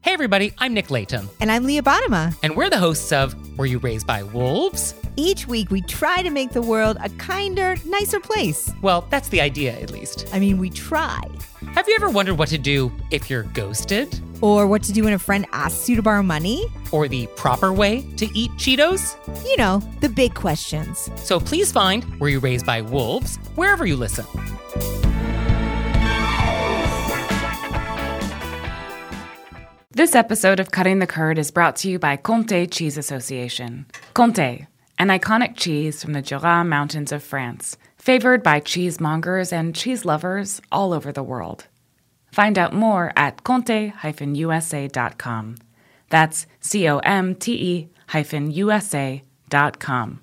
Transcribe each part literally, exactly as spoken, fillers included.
Hey everybody, I'm Nick Latham. And I'm Leah Bottima. And we're the hosts of Were You Raised by Wolves? Each week we try to make the world a kinder, nicer place. Well, that's the idea, at least. I mean, we try. Have you ever wondered what to do if you're ghosted? Or what to do when a friend asks you to borrow money? Or the proper way to eat Cheetos? You know, the big questions. So please find Were You Raised by Wolves wherever you listen. This episode of Cutting the Curd is brought to you by Comté Cheese Association. Comté, an iconic cheese from the Jura Mountains of France, favored by cheesemongers and cheese lovers all over the world. Find out more at comte dash u s a dot com. That's C O M T E hyphen U S A dot com.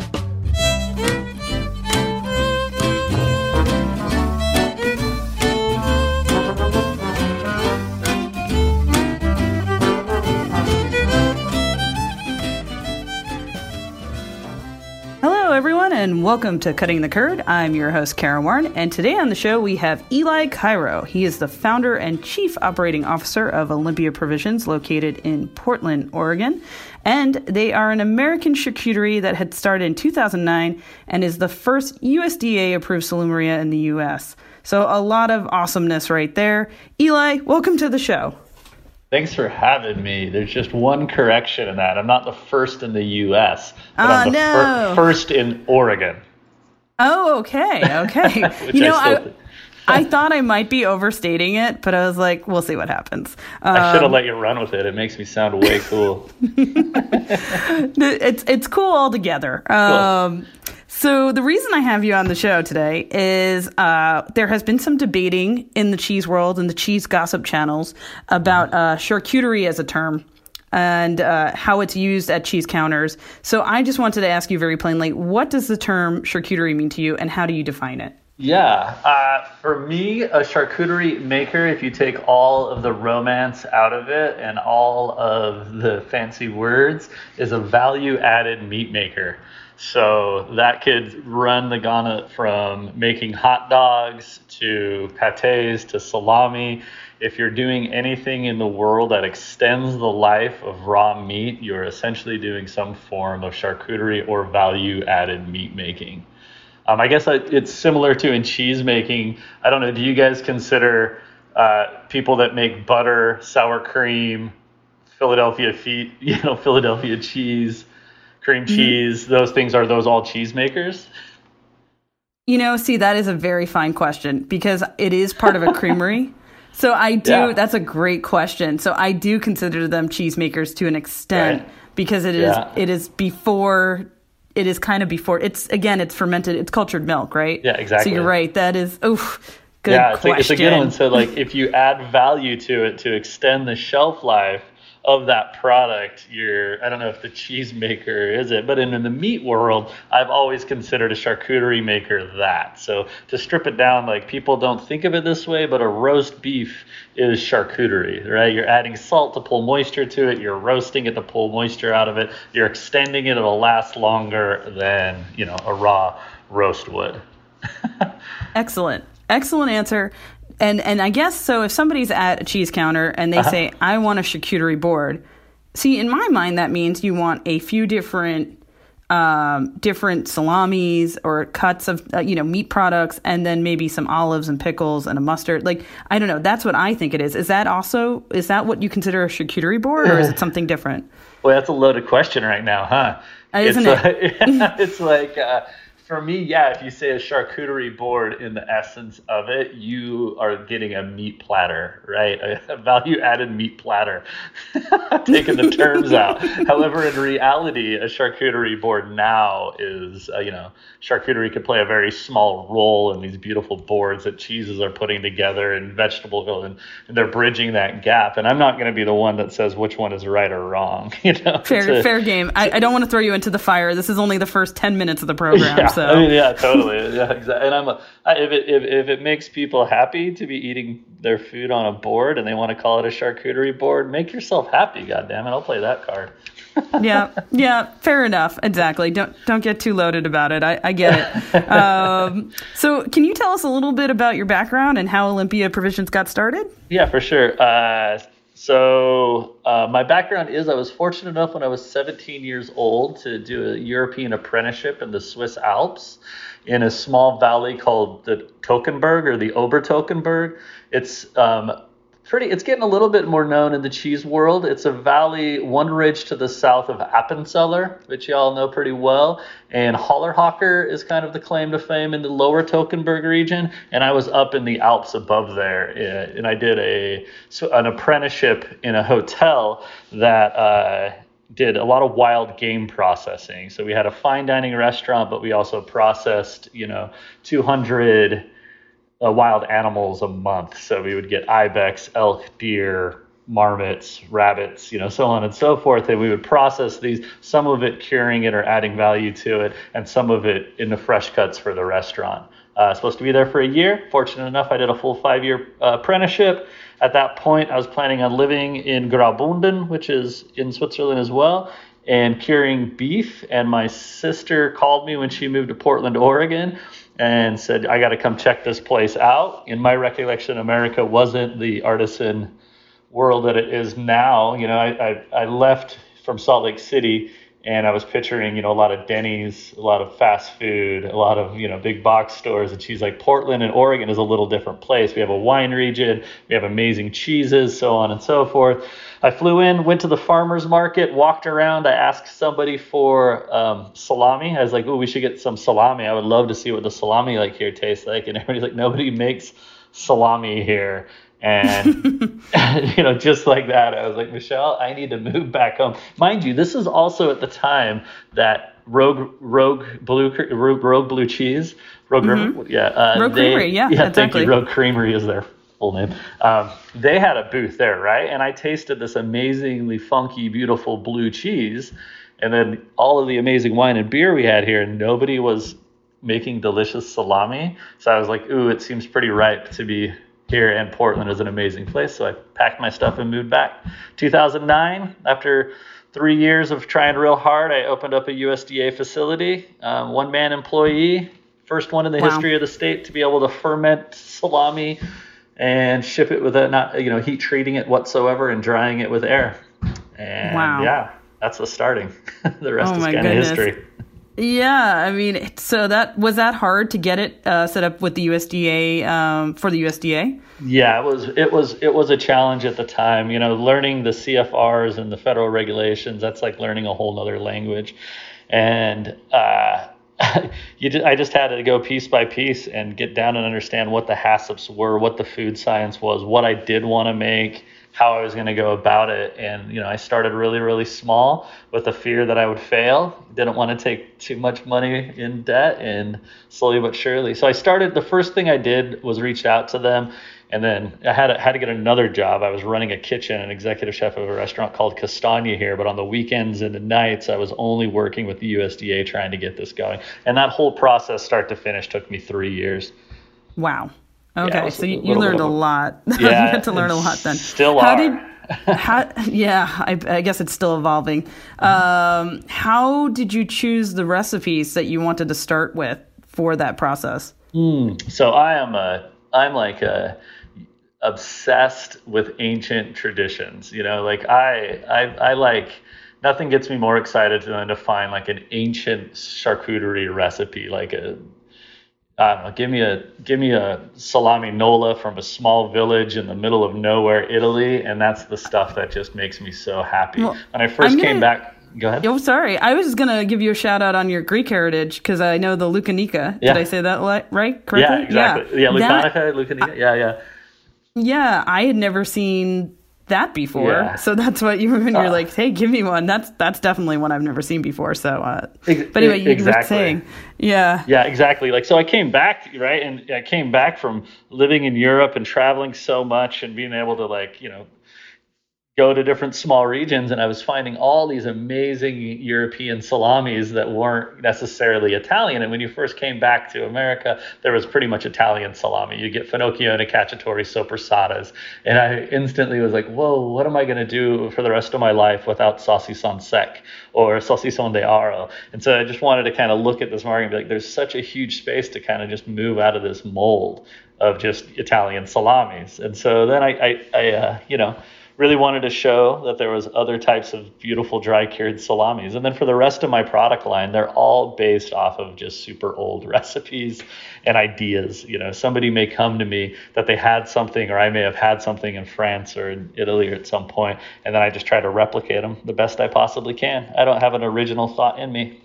Hello, everyone, and welcome to Cutting the Curd. I'm your host, Karen Warren, and today on the show we have Eli Cairo. He is the founder and chief operating officer of Olympia Provisions, located in Portland, Oregon. And they are an American charcuterie that had started in two thousand nine and is the first U S D A-approved salumeria in the U S. So a lot of awesomeness right there. Eli, welcome to the show. Thanks for having me. There's just one correction in that. I'm not the first in the U S, but oh, I'm the no. fir- first in Oregon. Oh, okay, okay. you know, I, I, I thought I might be overstating it, but I was like, we'll see what happens. Um, I should have let you run with it. It makes me sound way cool. it's it's cool altogether. Cool. Um, so the reason I have you on the show today is uh, there has been some debating in the cheese world and the cheese gossip channels about uh, charcuterie as a term and uh, how it's used at cheese counters. So I just wanted to ask you very plainly, what does the term charcuterie mean to you and how do you define it? Yeah, uh, for me, a charcuterie maker, if you take all of the romance out of it and all of the fancy words, is a value-added meat maker. So that could run the gamut from making hot dogs to pâtés to salami. If you're doing anything in the world that extends the life of raw meat, you're essentially doing some form of charcuterie or value-added meat making. Um, I guess it's similar to in cheese making. I don't know, do you guys consider uh, people that make butter, sour cream, Philadelphia feet, you know, Philadelphia cheese, cream cheese, mm-hmm. those things, are those all cheese makers? You know, see, that is a very fine question because it is part of a creamery. So I do, yeah. That's a great question. So I do consider them cheesemakers to an extent right. because it is yeah. it is before, it is kind of before, it's, again, it's fermented, it's cultured milk, right? Yeah, exactly. So you're right, that is, oof, good yeah, it's question. Yeah, it's a good one. So like if you add value to it to extend the shelf life of that product, you're, I don't know if the cheese maker is it, but in, in the meat world, I've always considered a charcuterie maker that. So to strip it down, like people don't think of it this way, but a roast beef is charcuterie, right? You're adding salt to pull moisture to it. You're roasting it to pull moisture out of it. You're extending it. It'll last longer than, you know, a raw roast would. Excellent. Excellent answer. And and I guess, so if somebody's at a cheese counter and they uh-huh. say, I want a charcuterie board, see, in my mind, that means you want a few different um, different salamis or cuts of, uh, you know, meat products, and then maybe some olives and pickles and a mustard. Like, I don't know. That's what I think it is. Is that also, is that what you consider a charcuterie board, or is it something different? Well, that's a loaded question right now, huh? Isn't it's it? Like, it's like... Uh, For me, yeah, if you say a charcuterie board, in the essence of it, you are getting a meat platter, right? A value-added meat platter, taking the terms out. However, in reality, a charcuterie board now is, uh, you know, charcuterie could play a very small role in these beautiful boards that cheeses are putting together and vegetable, and, and they're bridging that gap. And I'm not going to be the one that says which one is right or wrong. You know, fair, a, fair game. I, I don't want to throw you into the fire. This is only the first ten minutes of the program. Yeah. So. I mean, yeah, totally. Yeah, exactly. And I'm a, I, if it if, if it makes people happy to be eating their food on a board and they want to call it a charcuterie board, make yourself happy. God damn it, I'll play that card. yeah, yeah, fair enough. Exactly. Don't don't get too loaded about it. I, I get it. um, so, can you tell us a little bit about your background and how Olympia Provisions got started? Yeah, for sure. Uh, So uh, my background is I was fortunate enough when I was seventeen years old to do a European apprenticeship in the Swiss Alps in a small valley called the Toggenburg or the Obertoggenburg. It's um, pretty. It's getting a little bit more known in the cheese world. It's a valley, one ridge to the south of Appenzeller, which you all know pretty well. And Hallerhocker is kind of the claim to fame in the lower Toggenburg region. And I was up in the Alps above there, and I did a so an apprenticeship in a hotel that uh, did a lot of wild game processing. So we had a fine dining restaurant, but we also processed, you know, two hundred uh, wild animals a month. So we would get ibex, elk, deer, marmots, rabbits, you know, so on and so forth. And we would process these, some of it curing it or adding value to it, and some of it in the fresh cuts for the restaurant. Uh, supposed to be there for a year. Fortunate enough, I did a full five-year uh, apprenticeship. At that point, I was planning on living in Graubünden, which is in Switzerland as well, and curing beef. And my sister called me when she moved to Portland, Oregon, and said, I got to come check this place out. In my recollection, America wasn't the artisan world that it is now. You know, I, I, I left from Salt Lake City, and I was picturing, you know, a lot of Denny's, a lot of fast food, a lot of, you know, big box stores. And she's like, Portland and Oregon is a little different place. We have a wine region. We have amazing cheeses, so on and so forth. I flew in, went to the farmer's market, walked around. I asked somebody for um, salami. I was like, oh, we should get some salami. I would love to see what the salami like here tastes like. And everybody's like, nobody makes salami here. And, you know, just like that, I was like, Michelle, I need to move back home. Mind you, this is also at the time that Rogue Rogue Blue Rogue, Rogue Blue Cheese, Rogue mm-hmm. River, yeah, uh, Rogue they, Creamery, yeah, yeah, exactly. Thank you. Rogue Creamery is their full name. Um, they had a booth there, right? And I tasted this amazingly funky, beautiful blue cheese, and then all of the amazing wine and beer we had here, and nobody was making delicious salami. So I was like, ooh, it seems pretty ripe to be here, and Portland is an amazing place. So I packed my stuff and moved back. two thousand nine, after three years of trying real hard, I opened up a U S D A facility, um, one-man employee, first one in the wow. history of the state to be able to ferment salami and ship it without not, you know, heat treating it whatsoever and drying it with air. And wow. yeah, that's the starting. The rest oh is kind of history. Yeah, I mean, it, so that was that hard to get it uh, set up with the U S D A um, for the U S D A? Yeah, it was. It was. It was a challenge at the time. You know, learning the C F Rs and the federal regulations. That's like learning a whole other language, and uh, you. Just, I just had to go piece by piece and get down and understand what the HACCPs were, what the food science was, what I did want to make, how I was going to go about it. And, you know, I started really, really small with the fear that I would fail. Didn't want to take too much money in debt, and slowly but surely. So I started, the first thing I did was reach out to them. And then I had, had to get another job. I was running a kitchen, an executive chef of a restaurant called Castagna here. But on the weekends and the nights, I was only working with the U S D A trying to get this going. And that whole process, start to finish, took me three years. Wow. Okay, yeah, so you, you learned a lot. Yeah, you had to learn a lot then. Still how are. Did, how, yeah, I, I guess it's still evolving. Um, how did you choose the recipes that you wanted to start with for that process? Mm, so I am a, I'm like a, obsessed with ancient traditions. You know, like I, I, I like, nothing gets me more excited than to find like an ancient charcuterie recipe, like a, I don't know, give me a give me a salami nola from a small village in the middle of nowhere, Italy, and that's the stuff that just makes me so happy. Well, when I 1st gonna, came back, go ahead. Oh, sorry, I was just gonna give you a shout out on your Greek heritage because I know the Lucanica. Yeah. Did I say that right? Correctly? Yeah, exactly. Yeah, yeah Lucanica, that, Lucanica. Yeah, yeah. Yeah, I had never seen that before, yeah. So that's what you when you're uh, like, hey, give me one. That's that's definitely one I've never seen before. So, uh, ex- but anyway, you exactly. were saying, yeah, yeah, exactly. Like, so I came back, right, and I came back from living in Europe and traveling so much and being able to, like, you know, go to different small regions, and I was finding all these amazing European salamis that weren't necessarily Italian. And when you first came back to America, there was pretty much Italian salami. You get Finocchione, Cacciatore, Soppressatas. And I instantly was like, whoa, what am I going to do for the rest of my life without saucisson sec or saucisson de aro? And so I just wanted to kind of look at this market and be like, there's such a huge space to kind of just move out of this mold of just Italian salamis. And so then I, I, I uh, you know, really wanted to show that there was other types of beautiful dry cured salamis. And then for the rest of my product line, they're all based off of just super old recipes and ideas. You know, somebody may come to me that they had something, or I may have had something in France or in Italy or at some point, and then I just try to replicate them the best I possibly can. I don't have an original thought in me.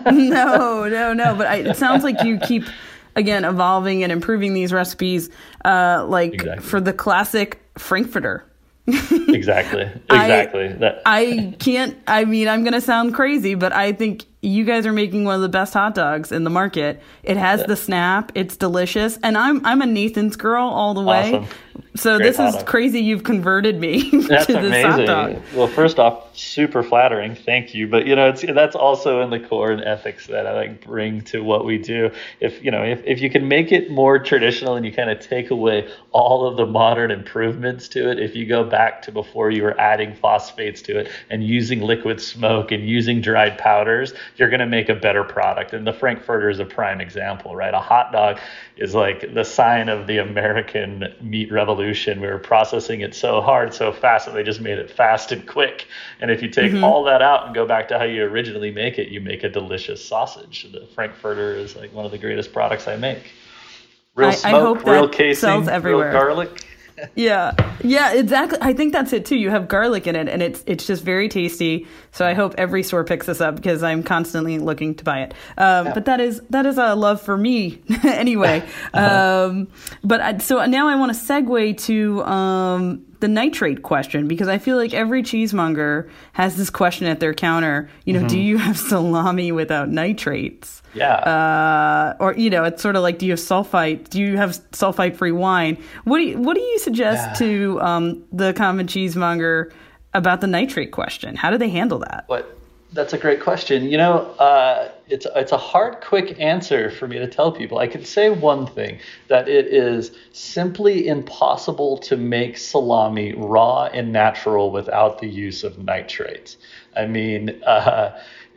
no, no, no. But I, it sounds like you keep, again, evolving and improving these recipes, uh, like Exactly. for the classic Frankfurter. Exactly. Exactly. I, that. I can't, I mean, I'm going to sound crazy, but I think you guys are making one of the best hot dogs in the market. It has yeah. the snap. It's delicious. And I'm I'm a Nathan's girl all the way. Awesome. So Great this is dog. Crazy you've converted me That's to this amazing. hot dog. Well, first off, super flattering. Thank you. But, you know, it's that's also in the core and ethics that I like bring to what we do. If, you know, if, if you can make it more traditional and you kind of take away all of the modern improvements to it, if you go back to before you were adding phosphates to it and using liquid smoke and using dried powders, you're going to make a better product. And the Frankfurter is a prime example, right? A hot dog is like the sign of the American meat revolution. We were processing it so hard, so fast that they just made it fast and quick. And if you take Mm-hmm. all that out and go back to how you originally make it, you make a delicious sausage. The Frankfurter is like one of the greatest products I make. Real I- I smoke, hope that real casing, sells everywhere. real garlic. Yeah, yeah, exactly. I think that's it too. You have garlic in it, and it's it's just very tasty. So I hope every store picks this up because I'm constantly looking to buy it. Um, yeah. But that is that is a love for me anyway. um, but I, so now I want to segue to um, the nitrate question, because I feel like every cheesemonger has this question at their counter. You know, mm-hmm. do you have salami without nitrates? Yeah. Uh, or, you know, it's sort of like, do you have sulfite? Do you have sulfite-free wine? What do you, what do you suggest yeah. to um, the common cheesemonger about the nitrate question? How do they handle that? What? That's a great question. You know, uh, it's it's a hard, quick answer for me to tell people. I could say one thing, that it is simply impossible to make salami raw and natural without the use of nitrates. I mean, uh,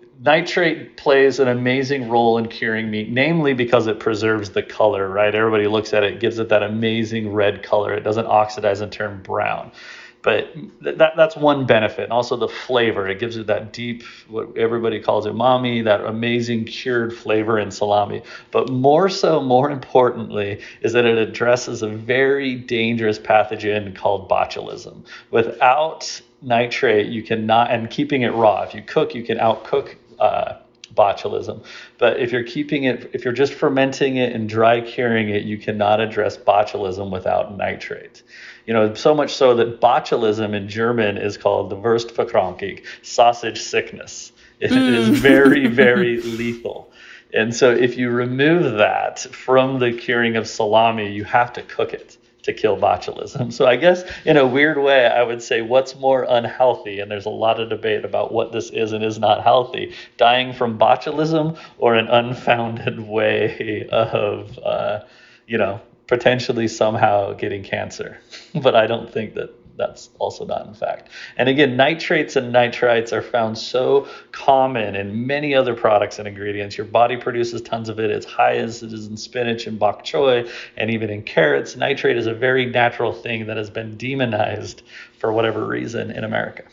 nitrate plays an amazing role in curing meat, namely because it preserves the color, right? Everybody looks at it, gives it that amazing red color. It doesn't oxidize and turn brown. But that that's one benefit. And also the flavor. It gives it that deep, what everybody calls umami, that amazing cured flavor in salami. But more so, more importantly, is that it addresses a very dangerous pathogen called botulism. Without nitrate, you cannot, and keeping it raw, if you cook, you can outcook uh, botulism. But if you're keeping it, if you're just fermenting it and dry curing it, you cannot address botulism without nitrate. You know, so much so that botulism in German is called the Wurstverkrankung, sausage sickness. It mm. is very, very lethal. And so if you remove that from the curing of salami, you have to cook it to kill botulism. So I guess in a weird way, I would say what's more unhealthy, and there's a lot of debate about what this is and is not healthy, dying from botulism or an unfounded way of, uh, you know, potentially somehow getting cancer. But I don't think that that's also not in fact. And again, nitrates and nitrites are found so common in many other products and ingredients. Your body produces tons of it. It's high as it is in spinach and bok choy and even in carrots. Nitrate is a very natural thing that has been demonized for whatever reason in America.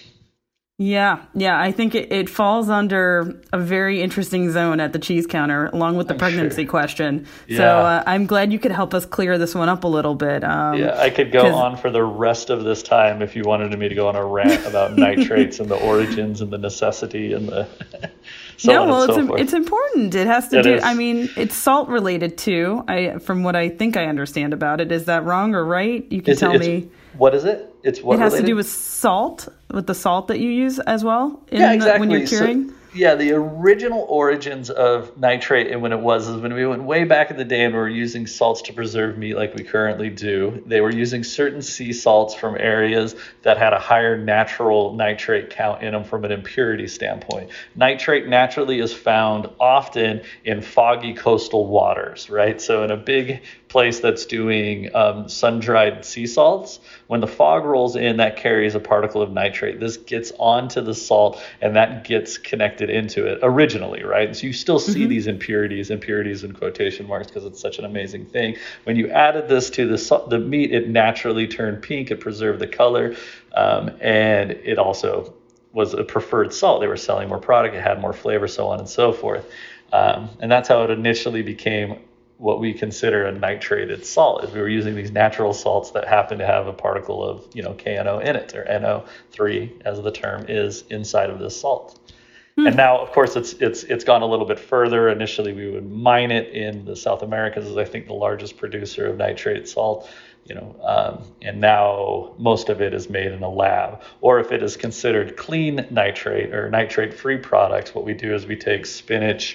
Yeah, yeah, I think it, it falls under a very interesting zone at the cheese counter, along with the I'm pregnancy sure. question. Yeah. So uh, I'm glad you could help us clear this one up a little bit. Um, yeah, I could go on for the rest of this time if you wanted me to go on a rant about nitrates and the origins and the necessity and the so no, on well, and so it's forth. it's important. It has to It do. is. I mean, it's salt related too. I from what I think I understand about it. Is that wrong or right? You can Is it- tell it's- me. What is it? It's what It has related? to do with salt, with the salt that you use as well in yeah, the- exactly. when you're curing. So, yeah, the original origins of nitrate and when it was is when we went way back in the day and we were using salts to preserve meat like we currently do. They were using certain sea salts from areas that had a higher natural nitrate count in them from an impurity standpoint. Nitrate naturally is found often in foggy coastal waters, right? So in a big place that's doing um, sun-dried sea salts, when the fog rolls in, that carries a particle of nitrate. This gets onto the salt, and that gets connected into it originally, right? So you still see mm-hmm. these impurities, impurities in quotation marks, because it's such an amazing thing. When you added this to the the meat, it naturally turned pink. It preserved the color, um, and it also was a preferred salt. They were selling more product. It had more flavor, so on and so forth. Um, and that's how it initially became what we consider a nitrated salt, is we were using these natural salts that happen to have a particle of, you know, K N O in it, or N O three as the term is inside of this salt. Hmm. And now, of course, it's it's it's gone a little bit further. Initially, we would mine it in the South Americas, as I think the largest producer of nitrate salt, you know, um, and now most of it is made in a lab. Or if it is considered clean nitrate or nitrate-free products, what we do is we take spinach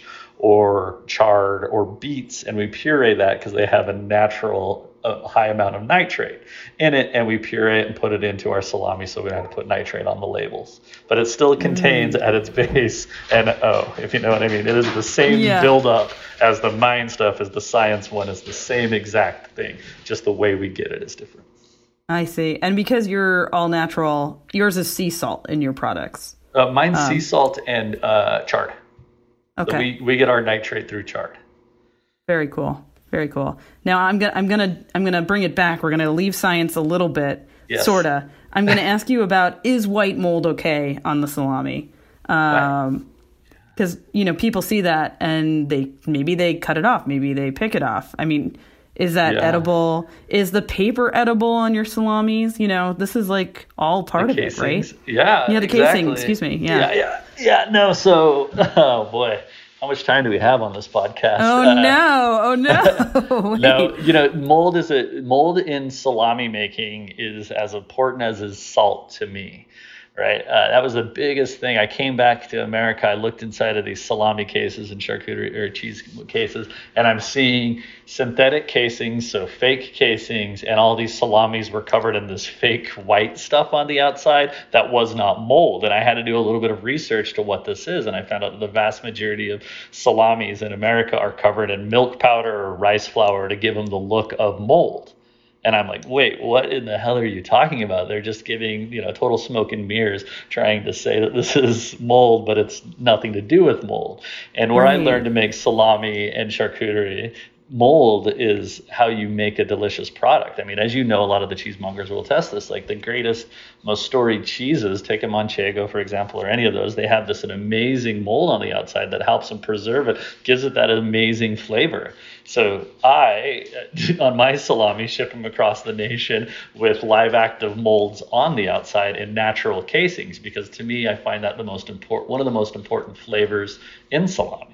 or chard or beets, and we puree that because they have a natural uh, high amount of nitrate in it, and we puree it and put it into our salami, so we don't have to put nitrate on the labels. But it still contains mm. at its base N O, if you know what I mean. It is the same yeah. buildup as the mine stuff, as the science one. Is the same exact thing, just the way we get it is different. I see. And because you're all natural, yours is sea salt in your products. Uh, mine's um, sea salt and uh, chard. Okay. So we, we get our nitrate through chard. Very cool. Very cool. Now I'm gonna I'm gonna I'm gonna bring it back. We're gonna leave science a little bit, yes. sorta. I'm gonna ask you about, is white mold okay on the salami? Um, because you know, people see that and they maybe they cut it off, maybe they pick it off. I mean, is that yeah. edible? Is the paper edible on your salamis? You know, this is like all part the of casings. it, right? Yeah. Yeah, the exactly. casing. Excuse me. Yeah. Yeah. Yeah. Yeah. No. So, oh boy. How much time do we have on this podcast? Oh uh, no! Oh no! No, you know, mold is a mold in salami making is as important as is salt to me, right? Uh, that was the biggest thing. I came back to America. I looked inside of these salami cases and charcuterie or cheese cases, and I'm seeing synthetic casings, so fake casings, and all these salamis were covered in this fake white stuff on the outside that was not mold. And I had to do a little bit of research to what this is, and I found out that the vast majority of salamis in America are covered in milk powder or rice flour to give them the look of mold. And I'm like, wait, what in the hell are you talking about? They're just giving, you know, total smoke and mirrors, trying to say that this is mold, but it's nothing to do with mold. And where right. I learned to make salami and charcuterie, mold is how you make a delicious product. I mean, as you know, a lot of the cheesemongers will test this. Like the greatest, most storied cheeses, take a Manchego, for example, or any of those, they have this an amazing mold on the outside that helps them preserve it, gives it that amazing flavor. So I, on my salami, ship them across the nation with live active molds on the outside in natural casings, because to me, I find that the most important, one of the most important flavors in salami.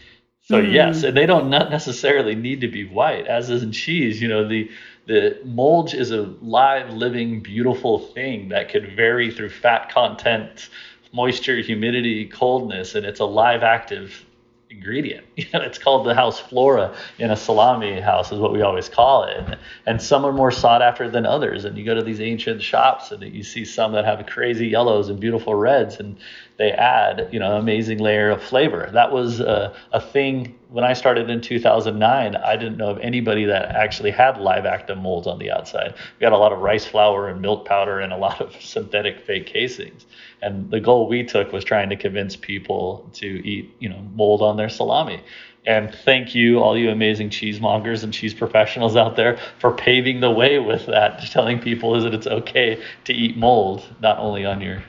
So mm. yes, and they don't not necessarily need to be white, as is in cheese. You know, the the mold is a live, living, beautiful thing that could vary through fat content, moisture, humidity, coldness, and it's a live, active ingredient. You know, it's called the house flora in a salami house, is what we always call it. And, and some are more sought after than others. And you go to these ancient shops and you see some that have crazy yellows and beautiful reds, and they add, you know, an amazing layer of flavor. That was a, a thing when I started in two thousand nine. I didn't know of anybody that actually had live active molds on the outside. We got a lot of rice flour and milk powder and a lot of synthetic fake casings. And the goal we took was trying to convince people to eat, you know, mold on their salami. And thank you, all you amazing cheesemongers and cheese professionals out there, for paving the way with that, telling people that it's okay to eat mold, not only on your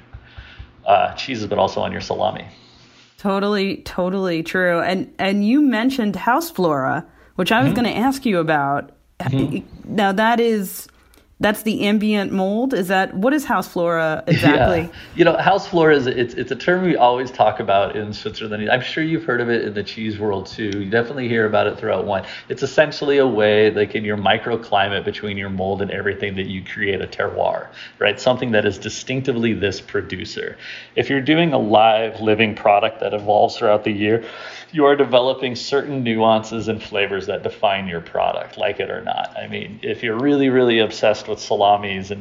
uh, cheeses, but also on your salami. Totally, totally true. And and you mentioned house flora, which I was mm-hmm. going to ask you about. Mm-hmm. Now that is... That's the ambient mold? Is that, what is house flora exactly? Yeah. You know, house flora is, it's it's a term we always talk about in Switzerland. I'm sure you've heard of it in the cheese world too. You definitely hear about it throughout wine. It's essentially a way, like in your microclimate between your mold and everything, that you create a terroir, right? Something that is distinctively this producer. If you're doing a live, living product that evolves throughout the year, you are developing certain nuances and flavors that define your product, like it or not. I mean, if you're really, really obsessed with salamis and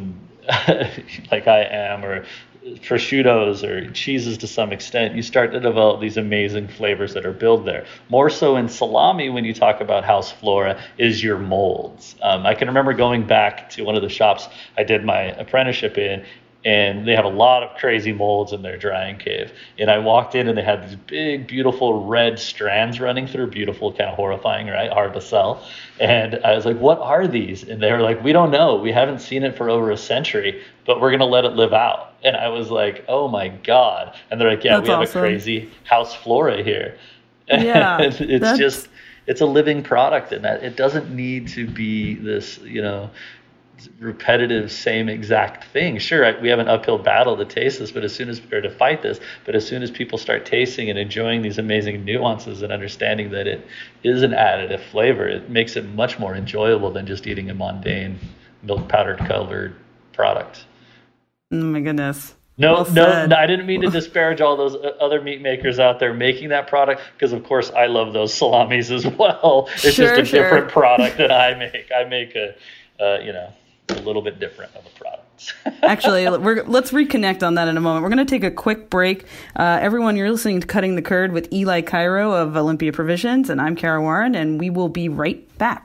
like I am, or prosciuttos or cheeses to some extent, you start to develop these amazing flavors that are built there. More so in salami, when you talk about House Flora, is your molds. Um, I can remember going back to one of the shops I did my apprenticeship in, and they have a lot of crazy molds in their drying cave. And I walked in and they had these big, beautiful red strands running through, beautiful, kind of horrifying, right? Hard to sell. And I was like, what are these? And they were like, we don't know. We haven't seen it for over a century, but we're going to let it live out. And I was like, oh my God. And they're like, yeah, That's we have awesome. a crazy House Flora here. Yeah, it's that's... just, it's a living product, and that it doesn't need to be this, you know, repetitive same exact thing. Sure, I, we have an uphill battle to taste this, but as soon as or to fight this, but as soon as people start tasting and enjoying these amazing nuances and understanding that it is an additive flavor, it makes it much more enjoyable than just eating a mundane milk powdered colored product. Oh my goodness. No, Well no, no, I didn't mean to disparage all those other meat makers out there making that product, because of course I love those salamis as well. It's Sure, just a sure. different product that I make. I make a, uh, you know, a little bit different of a product. Actually, we're, let's reconnect on that in a moment. We're going to take a quick break. Uh, everyone, you're listening to Cutting the Curd with Eli Cairo of Olympia Provisions, and I'm Kara Warren, and we will be right back.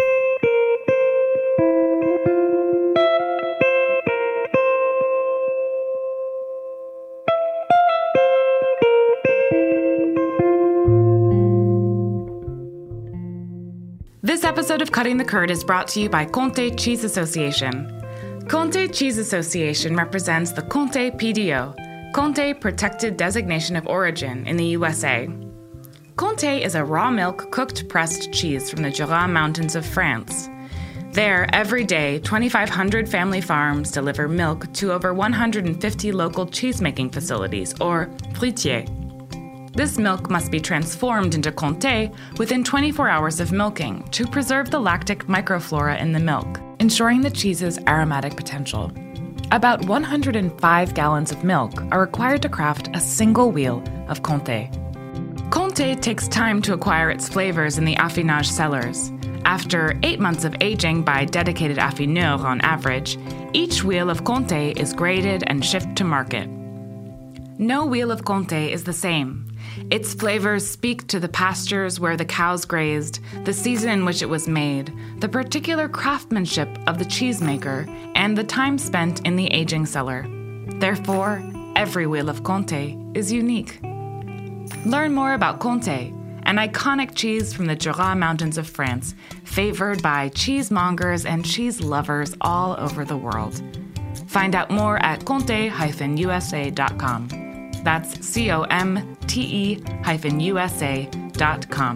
This episode of Cutting the Curd is brought to you by Comté Cheese Association. Comté Cheese Association represents the Comté P D O, Comté Protected Designation of Origin in the U S A. Comté is a raw milk cooked pressed cheese from the Jura Mountains of France. There, every day, twenty-five hundred family farms deliver milk to over one hundred fifty local cheesemaking facilities, or fruitiers. This milk must be transformed into Comté within twenty-four hours of milking to preserve the lactic microflora in the milk, ensuring the cheese's aromatic potential. About one hundred five gallons of milk are required to craft a single wheel of Comté. Comté takes time to acquire its flavors in the affinage cellars. After eight months of aging by dedicated affineurs on average, each wheel of Comté is graded and shipped to market. No wheel of Comté is the same. Its flavors speak to the pastures where the cows grazed, the season in which it was made, the particular craftsmanship of the cheesemaker, and the time spent in the aging cellar. Therefore, every wheel of Comté is unique. Learn more about Comté, an iconic cheese from the Jura Mountains of France, favored by cheesemongers and cheese lovers all over the world. Find out more at comte dash u s a dot com. That's C O M T E hyphen U S A dot com.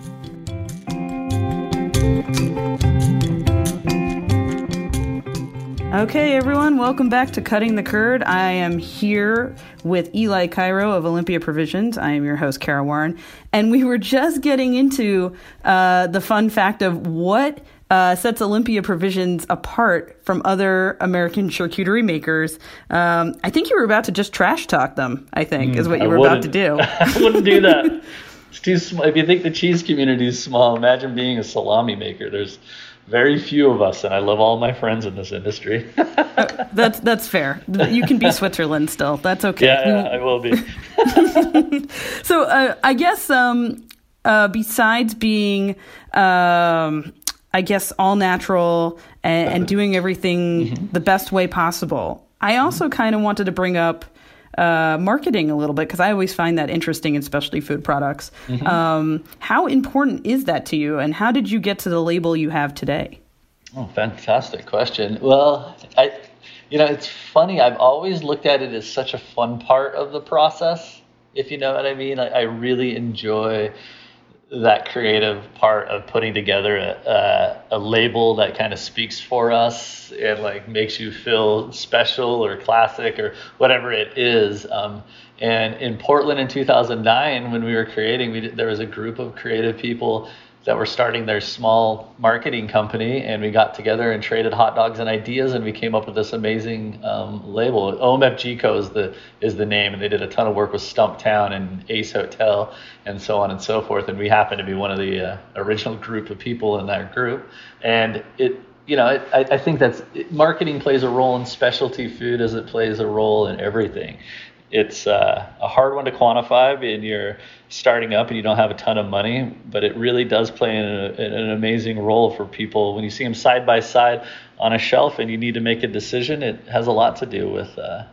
Okay, everyone, welcome back to Cutting the Curd. I am here with Eli Cairo of Olympia Provisions. I am your host, Kara Warren. And we were just getting into uh, the fun fact of what uh, sets Olympia Provisions apart from other American charcuterie makers. Um, I think you were about to just trash talk them, I think, mm, is what you I were about to do. I wouldn't do that. It's too small. If you think the cheese community is small, imagine being a salami maker. There's very few of us, and I love all my friends in this industry. uh, that's that's fair. You can be Switzerland still. That's okay. Yeah, yeah I will be. So uh, I guess um, uh, besides being, um, I guess, all natural and, and doing everything mm-hmm. the best way possible, I also kind of wanted to bring up Uh, marketing a little bit, because I always find that interesting in specialty food products. Mm-hmm. Um, how important is that to you, and how did you get to the label you have today? Oh, fantastic question. Well, I, you know, it's funny. I've always looked at it as such a fun part of the process, if you know what I mean. I, I really enjoy that creative part of putting together a, a, a label that kind of speaks for us and like makes you feel special or classic or whatever it is. Um, and in Portland in two thousand nine, when we were creating, we did, there was a group of creative people that were starting their small marketing company, and we got together and traded hot dogs and ideas, and we came up with this amazing um, label. O M F G Co is the is the name, and they did a ton of work with Stumptown and Ace Hotel and so on and so forth. And we happened to be one of the uh, original group of people in that group. And it you know, I, I think that's marketing plays a role in specialty food as it plays a role in everything. It's uh, a hard one to quantify when you're starting up and you don't have a ton of money, but it really does play in, a, in an amazing role for people. When you see them side by side on a shelf and you need to make a decision, it has a lot to do with uh,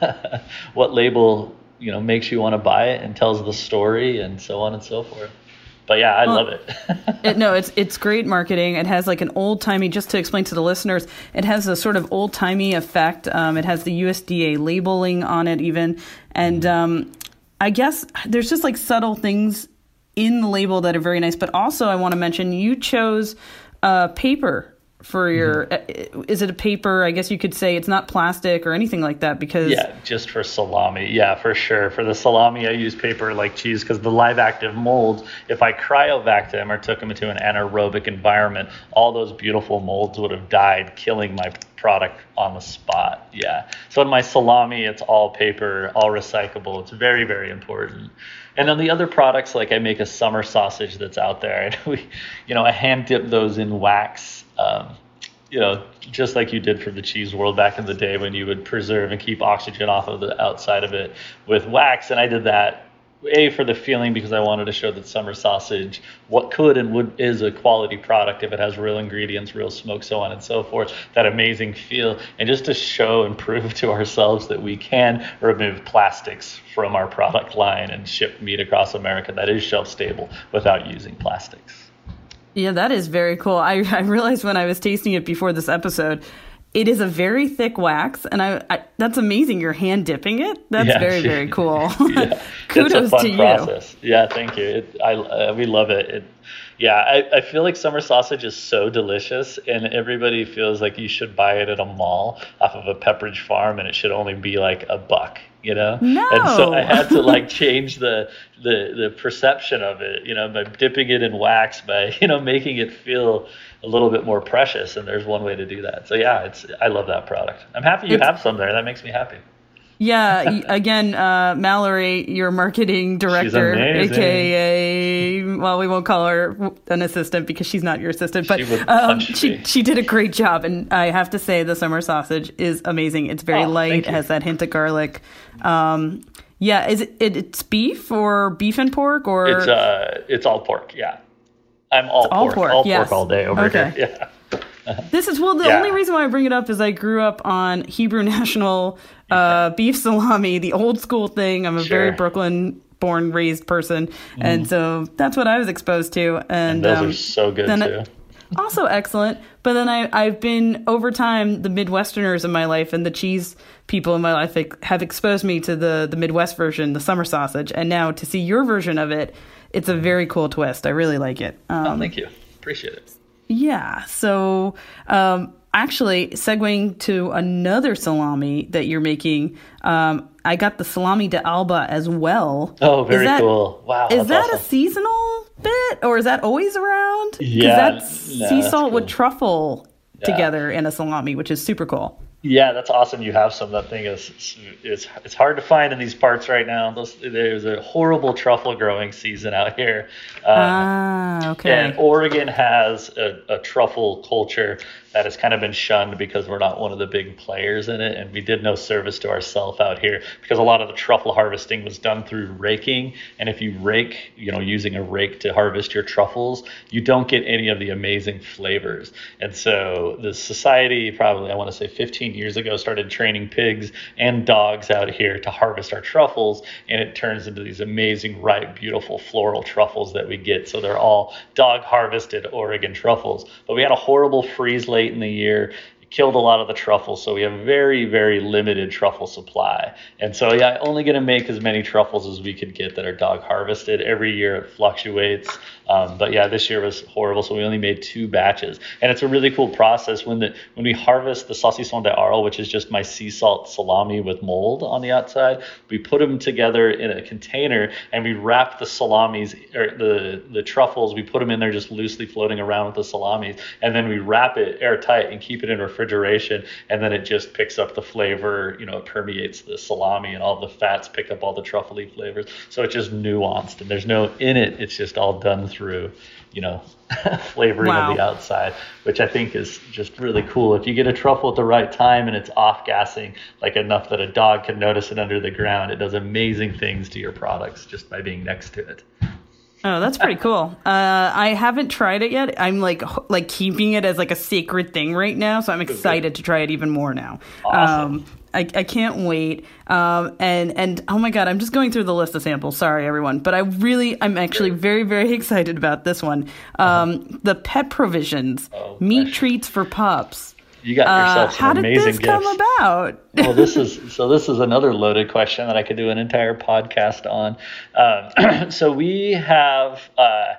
what label, you know, makes you want to buy it and tells the story and so on and so forth. But yeah, I well, love it. it. No, it's it's great marketing. It has like an old timey. Just to explain to the listeners, it has a sort of old timey effect. Um, it has the U S D A labeling on it, even, and um, I guess there's just like subtle things in the label that are very nice. But also, I want to mention you chose uh, paper for your. Mm-hmm. Is it a paper? I guess you could say it's not plastic or anything like that because yeah, just for salami. Yeah, for sure. For the salami, I use paper like cheese because the live active molds, if I cryovac them or took them into an anaerobic environment, all those beautiful molds would have died, killing my product on the spot. Yeah. So in my salami, it's all paper, all recyclable. It's very, very important. And then the other products, like I make a summer sausage that's out there, and we, you know, I hand dip those in wax. Um, you know, just like you did for the cheese world back in the day when you would preserve and keep oxygen off of the outside of it with wax. And I did that, A, for the feeling, because I wanted to show that summer sausage, what could and would is a quality product if it has real ingredients, real smoke, so on and so forth, that amazing feel. And just to show and prove to ourselves that we can remove plastics from our product line and ship meat across America that is shelf stable without using plastics. Yeah, that is very cool. I, I realized when I was tasting it before this episode, it is a very thick wax, and I, I that's amazing. You're hand dipping it. That's yeah, very, very cool. Yeah, Kudos it's a fun to process. you. Yeah, thank you. It, I uh, we love it. it yeah, I, I feel like summer sausage is so delicious, and everybody feels like you should buy it at a mall off of a Pepperidge Farm, and it should only be like a buck. You know, no. And so I had to like change the, the the perception of it, you know, by dipping it in wax, by, you know, making it feel a little bit more precious. And there's one way to do that. So yeah, it's I love that product. I'm happy you it's, have some there. That makes me happy. Yeah. Again, uh, Mallory, your marketing director, A K A, well, we won't call her an assistant because she's not your assistant, but she um, she, she did a great job. And I have to say the summer sausage is amazing. It's very oh, light. It has that hint of garlic. Um, yeah. Is it, it, it's beef or beef and pork or? It's, uh, it's all pork. Yeah. I'm all all pork, pork, all yes. pork all day over okay. here. Yeah. This is, well, the yeah. only reason why I bring it up is I grew up on Hebrew National uh, beef salami, the old school thing. I'm a sure. very Brooklyn born, raised person. Mm. And so that's what I was exposed to. And, and those um, are so good too. It, also excellent. But then I, I've been, over time, the Midwesterners in my life and the cheese people in my life have exposed me to the, the Midwest version, the summer sausage. And now to see your version of it, it's a very cool twist. I really like it. Um, oh, thank you. Appreciate it. Yeah. So um, actually, segueing to another salami that you're making, um, I got the salami de Alba as well. Oh, very that, cool. Wow. Is that awesome. a seasonal bit or is that always around? Yeah. That's no, sea that's salt cool. with truffle yeah. together in a salami, which is super cool. Yeah, that's awesome. You have some. That thing is it's it's hard to find in these parts right now. Those, there's a horrible truffle growing season out here. Um, ah, okay. And Oregon has a, a truffle culture that has kind of been shunned because we're not one of the big players in it, and we did no service to ourselves out here because a lot of the truffle harvesting was done through raking. And if you rake, you know, using a rake to harvest your truffles, you don't get any of the amazing flavors. And so the society, probably I want to say fifteen years ago, started training pigs and dogs out here to harvest our truffles, and it turns into these amazing, ripe, beautiful floral truffles that we get. So they're all dog harvested Oregon truffles. But we had a horrible freeze late in the year. Killed a lot of the truffles, so we have very, very limited truffle supply. And so, yeah, only going to make as many truffles as we could get that are dog harvested. Every year it fluctuates. Um, but yeah, this year was horrible, so we only made two batches. And it's a really cool process. When the when we harvest the saucisson de Arles, which is just my sea salt salami with mold on the outside, we put them together in a container and we wrap the salamis, or the, the truffles, we put them in there just loosely floating around with the salamis, and then we wrap it airtight and keep it in refrigeration refrigeration, and then it just picks up the flavor. You know, it permeates the salami, and all the fats pick up all the truffle-y flavors. So it's just nuanced, and there's no in it. It's just all done through, you know, flavoring Wow. of the outside, which I think is just really cool. If you get a truffle at the right time and it's off-gassing, like enough that a dog can notice it under the ground, it does amazing things to your products just by being next to it. Oh, that's pretty cool. Uh, I haven't tried it yet. I'm like h- like keeping it as like a sacred thing right now, so I'm excited to try it even more now. Awesome. Um, I, I can't wait. Um, and and oh my god, I'm just going through the list of samples. Sorry, everyone, but I really, I'm actually very very excited about this one. Um, the Pet Provisions Oh, meat gosh. treats for pups. You got Uh, yourself some how did amazing this gifts. come about? Well, this is so. This is another loaded question that I could do an entire podcast on. Um, so we have, uh,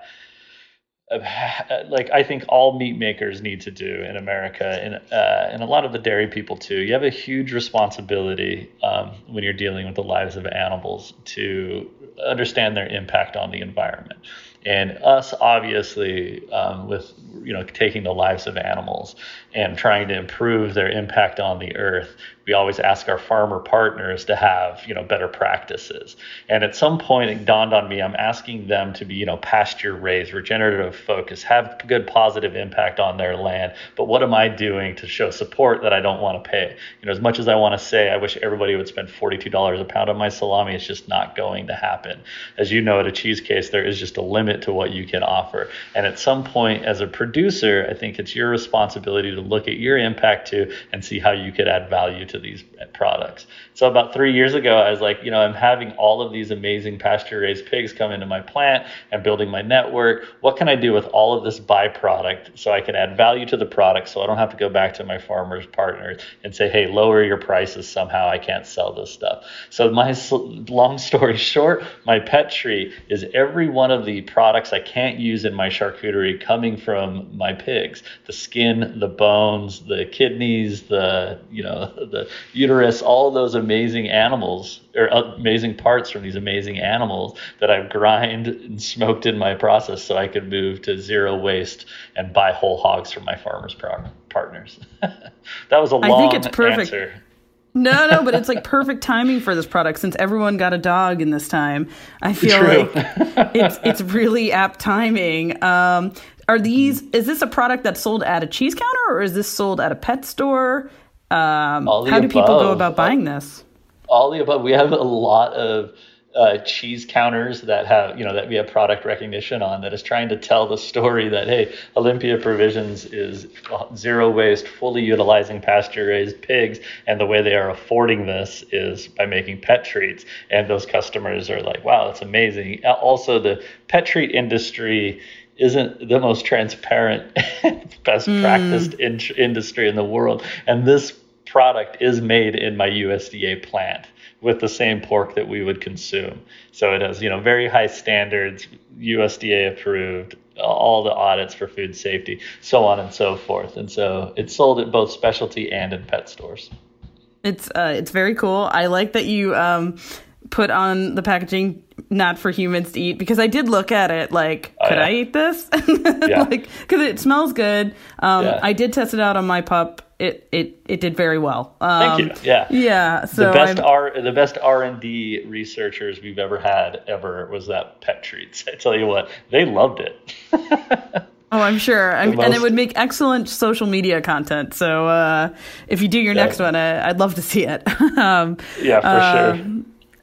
like, I think all meat makers need to do in America, and uh, and a lot of the dairy people too. You have a huge responsibility um, when you're dealing with the lives of animals to understand their impact on the environment. And us, obviously, um, with you know taking the lives of animals and trying to improve their impact on the earth, we always ask our farmer partners to have you know better practices. And at some point, it dawned on me, I'm asking them to be you know pasture raised, regenerative focused, have good positive impact on their land. But what am I doing to show support that I don't want to pay? You know, as much as I want to say, I wish everybody would spend forty-two dollars a pound on my salami, it's just not going to happen. As you know, at a cheese case, there is just a limit to what you can offer. And at some point, as a producer, I think it's your responsibility to look at your impact too and see how you could add value to these products. So about three years ago, I was like, you know, I'm having all of these amazing pasture-raised pigs come into my plant and building my network. What can I do with all of this byproduct so I can add value to the product so I don't have to go back to my farmers partners and say, hey, lower your prices somehow. I can't sell this stuff. So my long story short, my pet treat is every one of the products I can't use in my charcuterie coming from my pigs. The skin, the bones, the kidneys, the, you know, the uterus, all of those amazing animals or amazing parts from these amazing animals that I've grind and smoked in my process so I could move to zero waste and buy whole hogs from my farmers par- partners. That was a long I think it's perfect. answer. No, no, but it's like perfect timing for this product since everyone got a dog in this time. I feel True. like it's it's really apt timing. Um, are these? Is this a product that's sold at a cheese counter or is this sold at a pet store? Um, All the how do people go above. about buying this? All the above. We have a lot of uh, cheese counters that have, you know, that we have product recognition on that is trying to tell the story that, hey, Olympia Provisions is zero waste, fully utilizing pasture-raised pigs, and the way they are affording this is by making pet treats. And those customers are like, wow, that's amazing. Also, the pet treat industry isn't the most transparent, best mm. practiced in- industry in the world. And this product is made in my U S D A plant with the same pork that we would consume. So it has, you know, very high standards, U S D A approved, all the audits for food safety, so on and so forth. And so it's sold at both specialty and in pet stores. It's uh, it's very cool. I like that you um, put on the packaging, not for humans to eat, because I did look at it like, could oh, yeah. I eat this? Yeah. Like, because it smells good. Um, yeah. I did test it out on my pup. It it it did very well. Um, Thank you. Yeah. Yeah. So the best I'm, R the best R and D researchers we've ever had ever was that pet treats. I tell you what, they loved it. Oh, I'm sure. I'm, most... And it would make excellent social media content. So uh, if you do your yeah. next one, I, I'd love to see it. um, yeah, for uh, sure.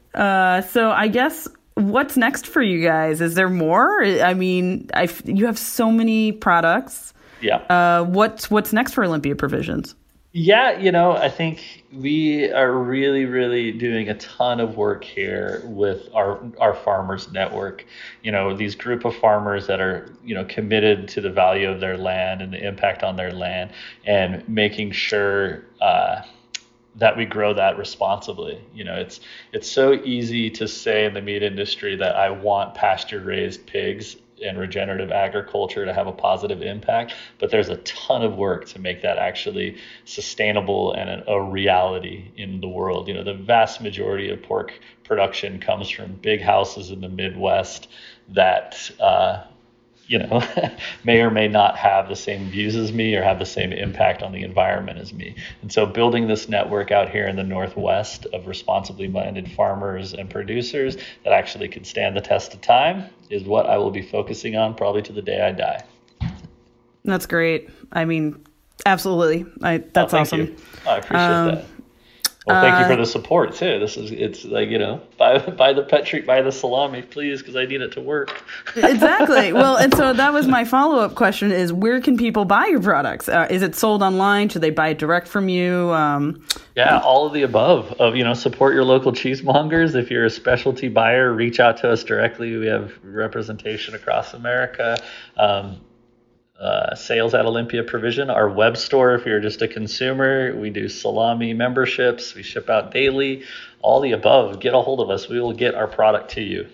Uh, so I guess what's next for you guys? Is there more? I mean, I you have so many products. Yeah. Uh, what's what's next for Olympia Provisions? Yeah, you know, I think we are really, really doing a ton of work here with our our farmers network. You know, these group of farmers that are, you know, committed to the value of their land and the impact on their land, and making sure uh, that we grow that responsibly. You know, it's it's so easy to say in the meat industry that I want pasture-raised pigs and regenerative agriculture to have a positive impact, but there's a ton of work to make that actually sustainable and a, a reality in the world. You know, the vast majority of pork production comes from big houses in the Midwest that, uh, you know, may or may not have the same views as me or have the same impact on the environment as me. And so building this network out here in the Northwest of responsibly minded farmers and producers that actually can stand the test of time is what I will be focusing on probably to the day I die. That's great. I mean, absolutely. I, that's oh, thank awesome. You. I appreciate um, that. Well, thank uh, you for the support too. This is, it's like, you know, buy, buy the pet treat, buy the salami, please, because I need it to work. Exactly. Well, and so that was my follow-up question is, where can people buy your products? Uh, is it sold online? Should they buy it direct from you? Um, yeah, all of the above. Of, you know, support your local cheesemongers. If you're a specialty buyer, reach out to us directly. We have representation across America. Um, Uh, sales at Olympia Provision, our web store. If you're just a consumer, we do salami memberships. We ship out daily. All the above. Get a hold of us. We will get our product to you.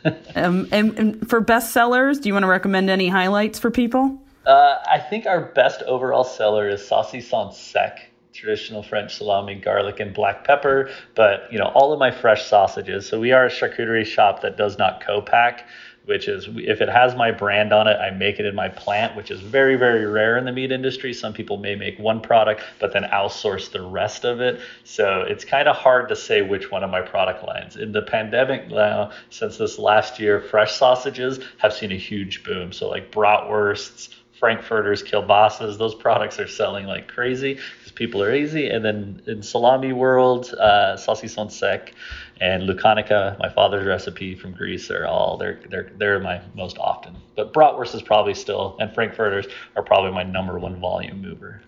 um, and, and for best sellers, do you want to recommend any highlights for people? Uh, I think our best overall seller is saucisson sec, traditional French salami, garlic, and black pepper. But you know, all of my fresh sausages. So we are a charcuterie shop that does not co-pack, which is if it has my brand on it, I make it in my plant, which is very, very rare in the meat industry. Some people may make one product, but then outsource the rest of it. So it's kind of hard to say which one of my product lines. In the pandemic now, since this last year, fresh sausages have seen a huge boom. So like bratwursts, frankfurters, kielbasa's, those products are selling like crazy because people are easy. And then in salami world, uh, saucisson sec and lucanica, my father's recipe from Greece, are all they're they're they're my most often. But bratwurst is probably still, and frankfurters are probably my number one volume mover.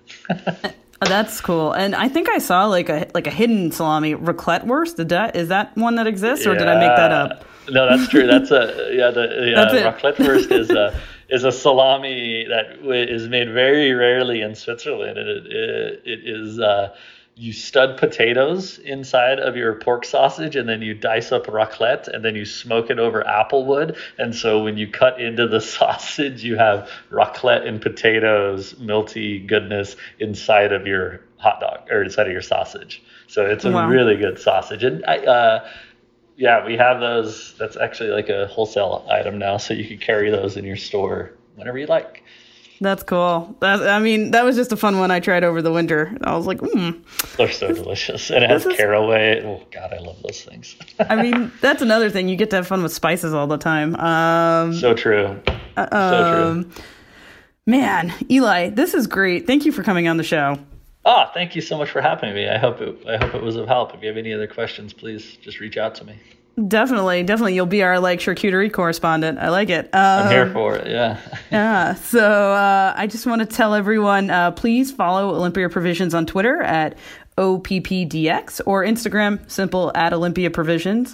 Oh, that's cool. And I think I saw like a like a hidden salami raclette wurst. Did that is that one that exists, or yeah. did I make that up? No, that's true. That's a yeah. The yeah, raclette wurst is a is a salami that is made very rarely in Switzerland, and it it, it is. Uh, You stud potatoes inside of your pork sausage, and then you dice up raclette, and then you smoke it over apple wood. And so when you cut into the sausage, you have raclette and potatoes, milty goodness inside of your hot dog or inside of your sausage. So it's a wow. really good sausage. And I, uh, yeah, we have those. That's actually like a wholesale item now, so you can carry those in your store whenever you like. That's cool. That, I mean, that was just a fun one I tried over the winter. I was like, hmm. They're so delicious. And it has is... caraway. Oh, God, I love those things. I mean, that's another thing. You get to have fun with spices all the time. Um, so true. Um, so true. Man, Eli, this is great. Thank you for coming on the show. Ah, thank you so much for having me. I hope it, I hope it was of help. If you have any other questions, please just reach out to me. Definitely, definitely. You'll be our like charcuterie correspondent. I like it. Um, I'm here for it. Yeah. yeah. So uh, I just want to tell everyone, uh, please follow Olympia Provisions on Twitter at O P P D X or Instagram, simple at Olympia Provisions.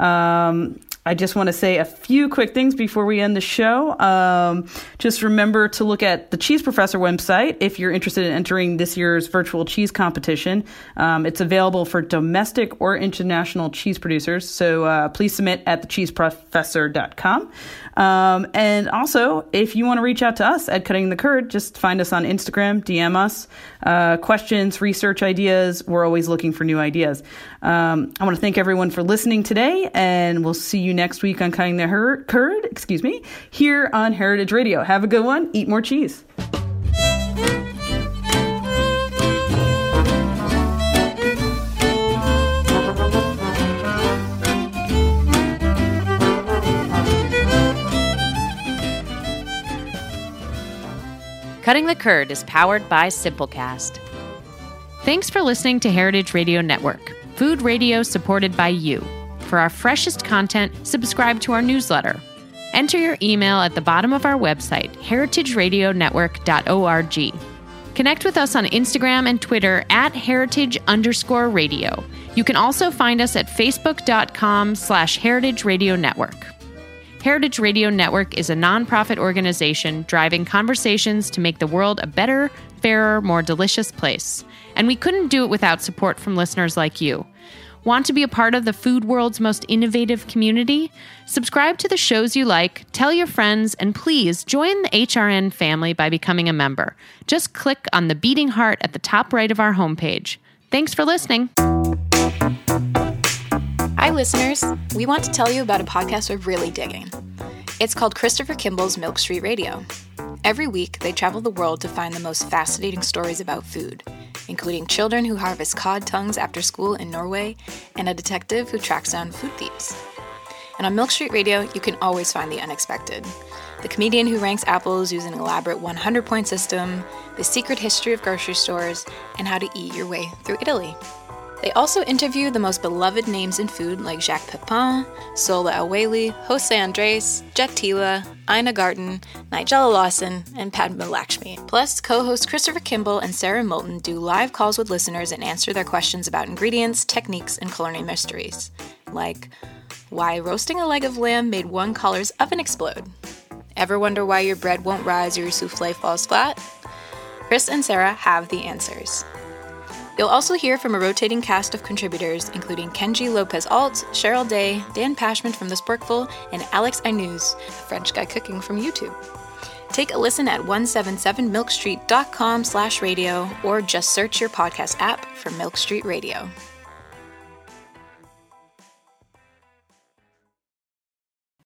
Um, I just want to say a few quick things before we end the show. Um, just remember to look at the Cheese Professor website if you're interested in entering this year's virtual cheese competition. Um, it's available for domestic or international cheese producers, so uh, please submit at the cheese professor dot com. Um, and also, if you want to reach out to us at Cutting the Curd, just find us on Instagram, D M us. Uh, questions, research ideas, we're always looking for new ideas. Um, I want to thank everyone for listening today, and we'll see you next week on Cutting the Her- Curd, excuse me, here on Heritage Radio. Have a good one. Eat more cheese. Cutting the Curd is powered by Simplecast. Thanks for listening to Heritage Radio Network, food radio supported by you. For our freshest content, subscribe to our newsletter. Enter your email at the bottom of our website, heritage radio network dot org. Connect with us on Instagram and Twitter at heritage underscore radio. You can also find us at facebook.com slash heritage radio network. Heritage Radio Network is a nonprofit organization driving conversations to make the world a better, fairer, more delicious place. And we couldn't do it without support from listeners like you. Want to be a part of the food world's most innovative community? Subscribe to the shows you like, tell your friends, and please join the H R N family by becoming a member. Just click on the beating heart at the top right of our homepage. Thanks for listening. Hi, listeners. We want to tell you about a podcast we're really digging. It's called Christopher Kimball's Milk Street Radio. Every week, they travel the world to find the most fascinating stories about food, including children who harvest cod tongues after school in Norway and a detective who tracks down food thieves. And on Milk Street Radio, you can always find the unexpected. The comedian who ranks apples using an elaborate one hundred point system, the secret history of grocery stores, and how to eat your way through Italy. They also interview the most beloved names in food like Jacques Pepin, Sola El-Waylly, Jose Andres, Jet Tila, Ina Garten, Nigella Lawson, and Padma Lakshmi. Plus, co-hosts Christopher Kimball and Sarah Moulton do live calls with listeners and answer their questions about ingredients, techniques, and culinary mysteries. Like, why roasting a leg of lamb made one collar's oven explode? Ever wonder why your bread won't rise or your souffle falls flat? Chris and Sarah have the answers. You'll also hear from a rotating cast of contributors, including Kenji Lopez-Alt, Cheryl Day, Dan Pashman from The Sporkful, and Alex Ainuz, a French guy cooking from YouTube. Take a listen at one seventy-seven milk street dot com slash radio or just search your podcast app for Milk Street Radio.